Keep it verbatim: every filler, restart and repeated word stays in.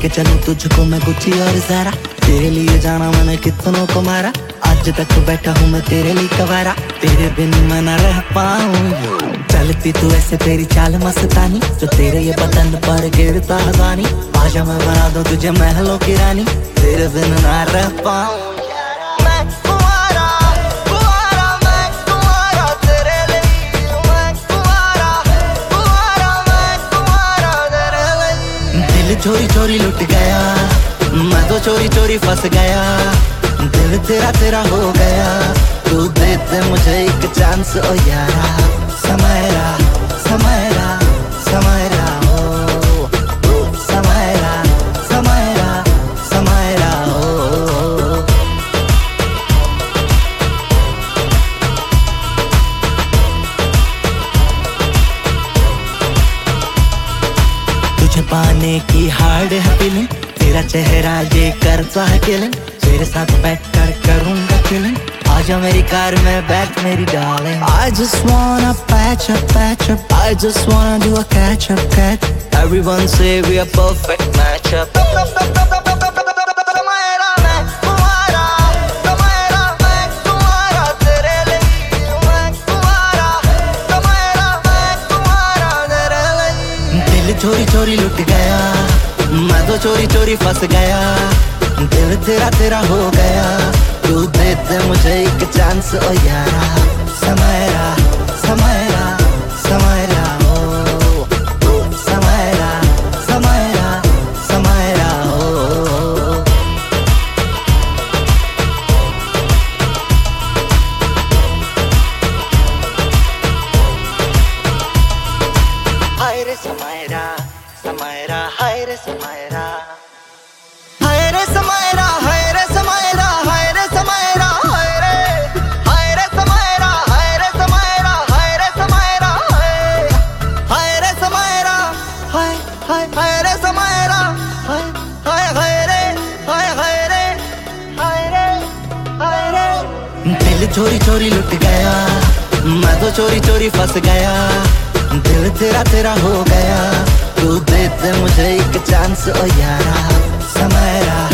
लेके चलूं तुझको मैं गुच्ची और ज़ारा। तेरे लिए जाना मैंने कितनों को मारा, आज तक बैठा हूँ मैं तेरे लिए कवारा। तेरे बिन मैं न रह पाऊँ, चलती तू ऐसे तेरी चाल मस्तानी, जो तेरे ये बदन पर गिरता हजानी। आजा मैं बना दूं तुझे महलों की रानी, तेरे बिन न रह पाऊँ। चोरी चोरी लुट गया मैं तो चोरी चोरी फंस गया, दिल तेरा तेरा हो गया। तू दे दे मुझे एक चांस ओ यारा, समयरा समयरा समयरा ओ समयरा समयरा समयरा ओ। तुझे पाने की हार्ड है फीलिंग, तेरा चेहरा ये करता है किलिंग। तेरे साथ बैठ कर करूंगा किलिंग, आजा मेरी कार में बैठ मेरी darling. I just wanna patch up, patch up, I just wanna do a catch up, catch. Everyone say we are perfect match up. चोरी चोरी लुट गया मैं तो चोरी चोरी फंस गया, दिल तेरा तेरा हो गया। तू दे दे मुझे एक चांस ओ यारा, समयरा समयरा समयरा ओ समयरा समयरा समयरा ओ। हाय रे समयरा समयरा हाय रे समयरा, हाय रे समयरा हाय रे समयरा, हाय रे समयरा हाय रे, हाय रे समयरा हाय रे समयरा, हाय रे समयरा हाय, हाय रे समयरा हाय हाय, हाय रे समयरा हाय हाय, हाय रे हाय, हाय रे हाय रे हाय रे। दिल चोरी चोरी लुट गया मैं तो चोरी चोरी फंस गया, दिल तेरा तेरा हो गया। तू दे दे मुझे एक चांस ओ यारा, समयरा